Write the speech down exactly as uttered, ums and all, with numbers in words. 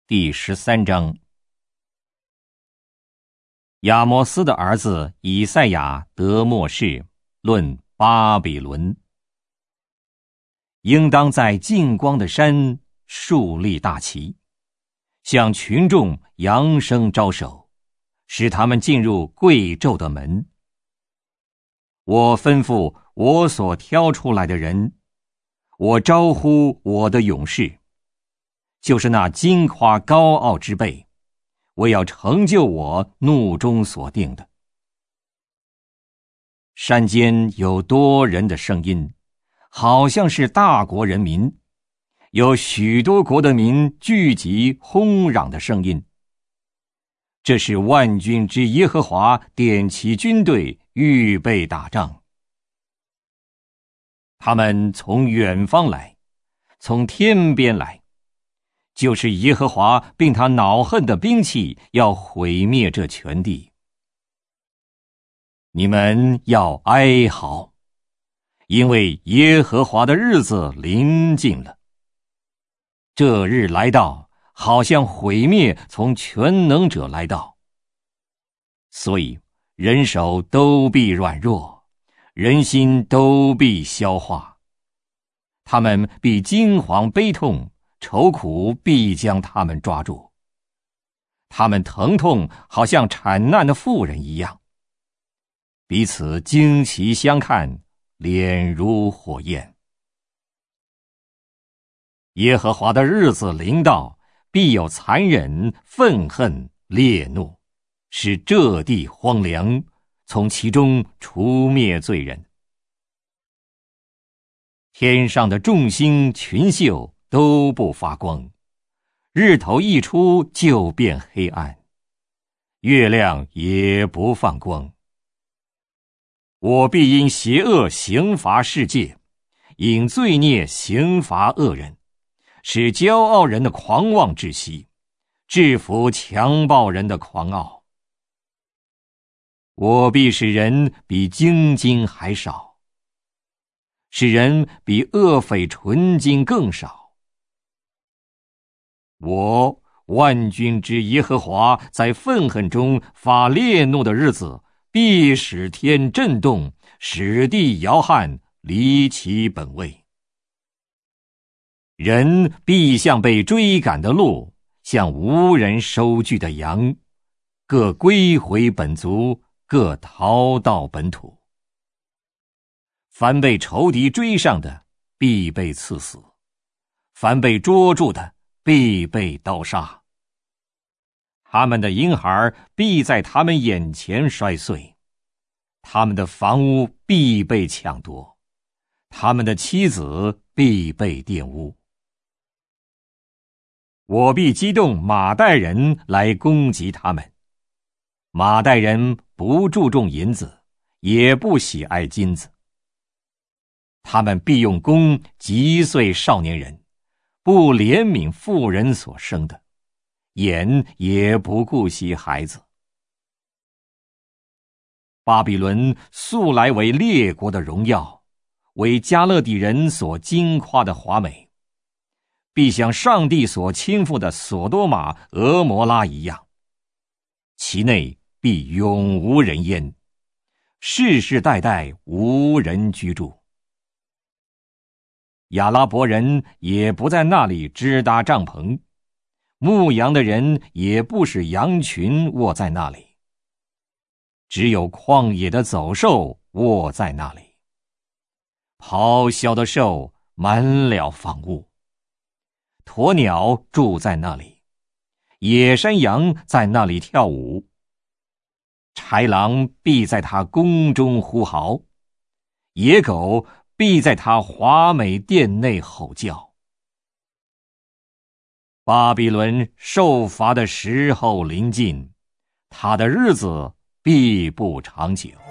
第十三章。亚摩斯的儿子以赛亚得默示，论巴比伦。应当在净光的山树立大旗，向群众扬声招手，使他们进入贵胄的门。我吩咐我所挑出来的人，我招呼我的勇士，就是那矜夸高傲之辈，我要成就我怒中所定的。山间有多人的声音，好像是大国人民，有许多国的民聚集轰嚷的声音。这是万军之耶和华点起军队，预备打仗。他们从远方来，从天边来，就是耶和华并他恼恨的兵器，要毁灭这全地。你们要哀嚎，因为耶和华的日子临近了。这日来到，好像毁灭从全能者来到。所以人手都必软弱，人心都必消化。他们必惊惶悲痛，愁苦必将他们抓住。他们疼痛好像产难的妇人一样，彼此惊奇相看，脸如火焰。耶和华的日子临到，必有残忍、愤恨、烈怒，使这地荒凉，从其中除灭罪人。天上的众星群宿都不发光，日头一出就变黑暗，月亮也不放光。我必因邪恶刑罚世界，因罪孽刑罚恶人，使骄傲人的狂妄窒息，制服强暴人的狂傲。我必使人比精金还少，使人比恶匪纯金更少。我万军之耶和华在愤恨中发烈怒的日子，必使天震动，使地摇撼，离其本位。人必像被追赶的鹿，像无人收据的羊，各归回本族，各逃到本土。凡被仇敌追上的，必被刺死；凡被捉住的，必被刀杀。他们的婴孩必在他们眼前摔碎，他们的房屋必被抢夺，他们的妻子必被玷污。我必激动马代人来攻击他们。马代人不注重银子，也不喜爱金子。他们必用弓击碎少年人，不怜悯妇人所生的，眼也不顾惜孩子。巴比伦素来为列国的荣耀，为迦勒底人所矜夸的华美，必像上帝所倾覆的索多玛、俄摩拉一样，其内必永无人烟，世世代代无人居住。亚拉伯人也不在那里支搭帐篷，牧羊的人也不使羊群卧在那里，只有旷野的走兽卧在那里，咆哮的兽满了房屋，鸵鸟住在那里，野山羊在那里跳舞，豺狼必在他宫中呼嚎，野狗必在他华美殿内吼叫。巴比伦受罚的时候临近，他的日子必不长久。